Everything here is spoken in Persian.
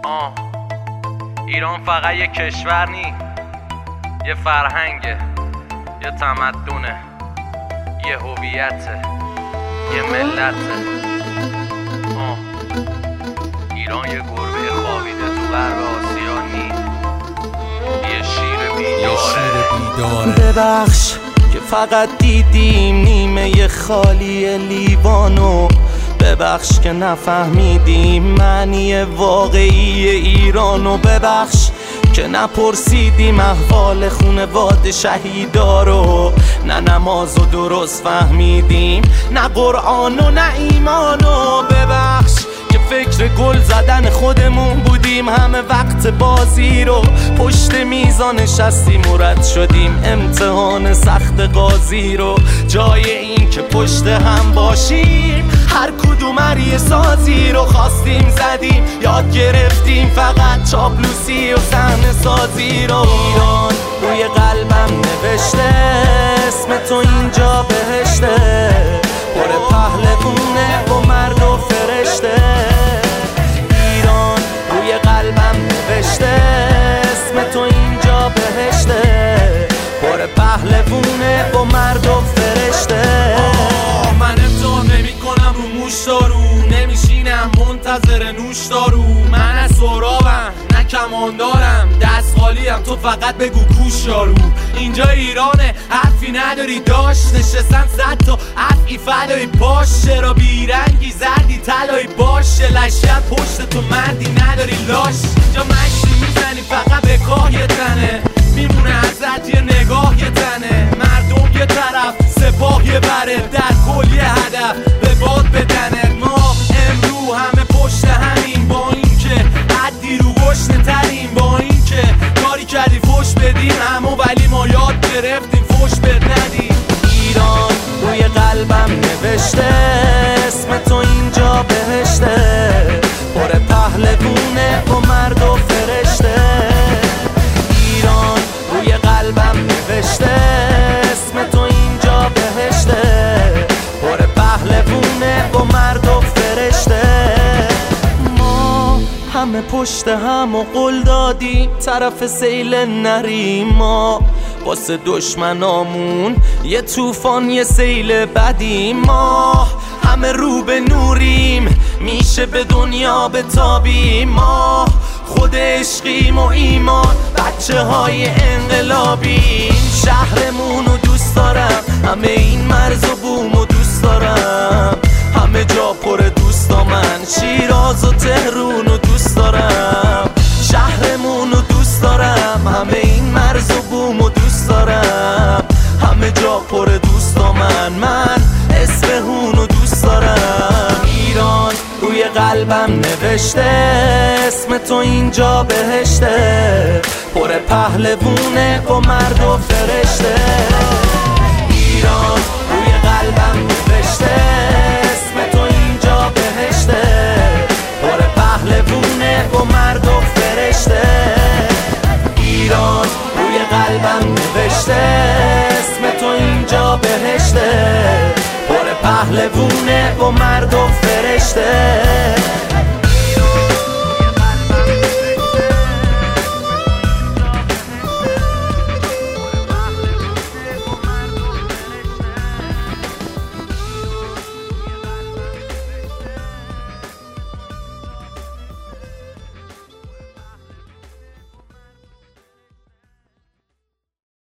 ایران فقط یه کشور نی، یه فرهنگه، یه تمدنه، یه هویته، یه ملته. ایران یه گربه خوابیده تو غرب آسیا نی، یه شیر بیداره. ببخش که فقط دیدیم نیمه خالی لیوانو، ببخش که نفهمیدیم معنی واقعی ایرانو، ببخش که نپرسیدیم احوال خونواده شهیدا رو، نه نمازو درست فهمیدیم، نه قرآن و نه ایمانو، ببخش که فکر گل زدن خودمون بودیم، همه وقت بازی رو پشت میزان نشستیم و رد شدیم امتحان سخت قاضی رو، جای این که پشت هم باشیم هر کدوم عریه سازی رو خواستیم زدیم، یاد گرفتیم فقط چاپلوسی و صحنه سازی رو. ایران روی قلبم نوشته اسم تو اینجا بهشته، پر پهلوونه و مرد و فرشته. ایران روی قلبم نوشته اسم تو اینجا بهشته، پر پهلوونه و مرد و فرشته. من امتحان نمی کنم رو موش دارو، نمیشینم منتظر نوش دارو، من از سرابم نه کمان دارم، دست خالیم تو فقط بگو کوش یارو. اینجا ایرانه حرفی نداری داشت، نشستن 100 تا عفی فدایی باش، چرا بیرنگی زردی طلایی باشه، لشکر پشت تو مردی نداری لاش. اینجا مشتی میزنی فقط به کاه یه تنه، میمونه ازت یه نگاه یه تنه، مردم یه طرف سپاه یه بره، در کل یه هدف به باد بدنه. ما امرو همه پشت همین، با این که حدی رو گشنه ترین، با این که کاری کردی فوش بدیم همو، ولی ما یاد گرفتیم فوش بد ندیم. ایران روی قلبم نوشته اسم تو اینجا بهشته، پر پهلوونه و مرد و فرشته. ایران روی قلبم نوشته اسم تو اینجا بهشته، پر پهلوونه و مرد و فرشته. ما همه پشت هم و قول دادیم طرف سیل نریم، ما واسه دشمنامون یه طوفان یه سیل بدیم، ما همه رو به نوریم میشه به دنیا بتابیم، ما خود عشقیم و ایمان بچه های انقلابیم. شهرمون رو دوست دارم، همه این مرز و بوم رو دوست دارم، همه جا پر دوستا، من شیراز و تهرون رو دوست دارم. شهرمون رو دوست دارم، همه این مرز و بوم رو دوست دارم، همه جا پر دوستا، من اصفهون رو دوست دارم. ایران روی قلبم نوشته اسم تو اینجا بهشته، پر پهلوونه و مرد و فرشته. ایران روی قلبم نوشته اسم تو اینجا بهشته، پر پهلوونه و مرد و فرشته. ایران روی قلبم نوشته اسم تو اینجا بهشته، پر پهلوونه و مرد و فرشته.